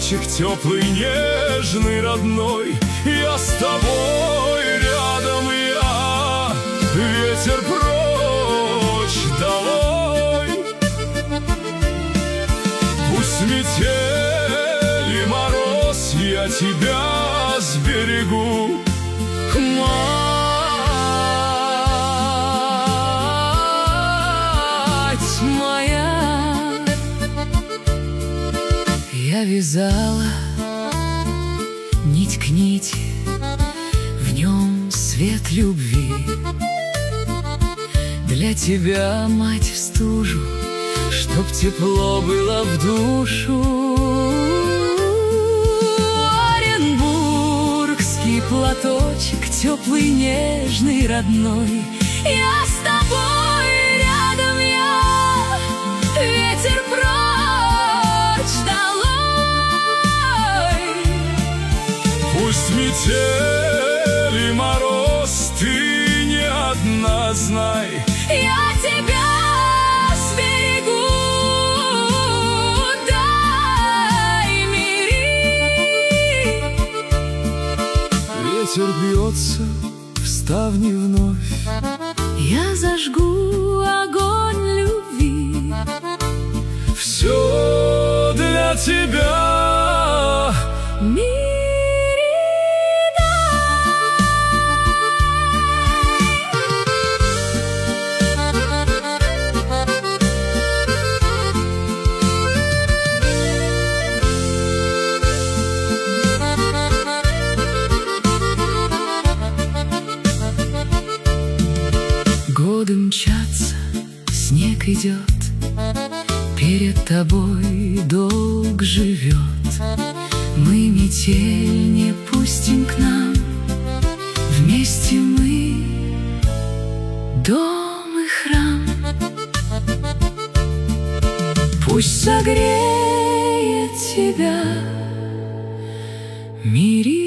платочек теплый, нежный, родной. Я с тобой рядом, я, ветер прочь долой. Пусть метель и мороз, я тебя сберегу. Мать моя, я вязала нить к нити, в нем свет любви. Для тебя, мать, в стужу, чтоб тепло было в душу. Оренбургский платочек, теплый, нежный, родной. Я с тобой рядом, я, ветер прочь долой. Пусть метель и мороз, ты не одна, знай, я тебя сберегу. Дай мири. ветер бьется в ставни вновь. Я зажгу огонь любви. Все для тебя, годы мчатся, снег идет, перед тобой долг живет. Мы метель не пустим к нам, вместе мы дом и храм. Пусть согреет тебя мир.